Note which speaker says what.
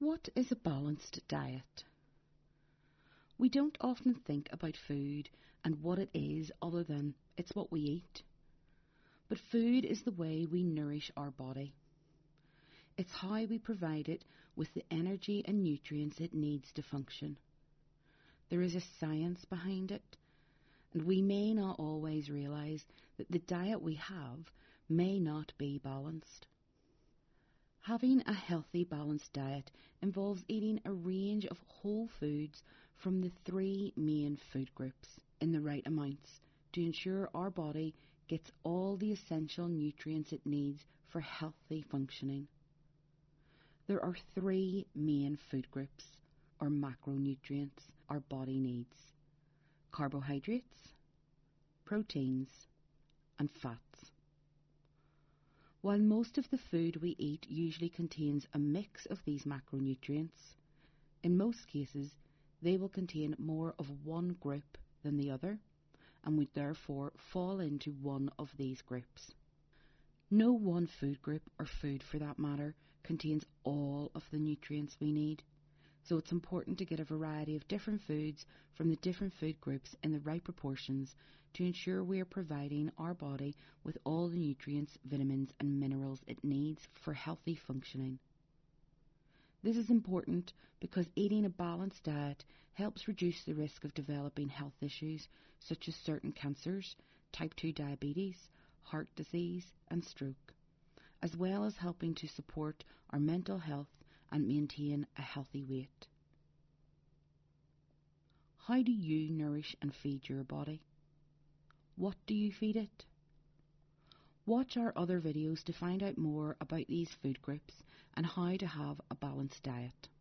Speaker 1: What is a balanced diet? We don't often think about food and what it is other than it's what we eat. But food is the way we nourish our body. It's how we provide it with the energy and nutrients it needs to function. There is a science behind it, and we may not always realise that the diet we have may not be balanced. Having a healthy, balanced diet involves eating a range of whole foods from the three main food groups in the right amounts to ensure our body gets all the essential nutrients it needs for healthy functioning. There are three main food groups, or macronutrients, our body needs: carbohydrates, proteins, and fats. While most of the food we eat usually contains a mix of these macronutrients, in most cases they will contain more of one group than the other, and would therefore fall into one of these groups. No one food group, or food for that matter, contains all of the nutrients we need, so it's important to get a variety of different foods from the different food groups in the right proportions to ensure we are providing our body with all the nutrients, vitamins and minerals it needs for healthy functioning. This is important because eating a balanced diet helps reduce the risk of developing health issues such as certain cancers, type 2 diabetes, heart disease and stroke, as well as helping to support our mental health and maintain a healthy weight. How do you nourish and feed your body? What do you feed it? Watch our other videos to find out more about these food groups and how to have a balanced diet.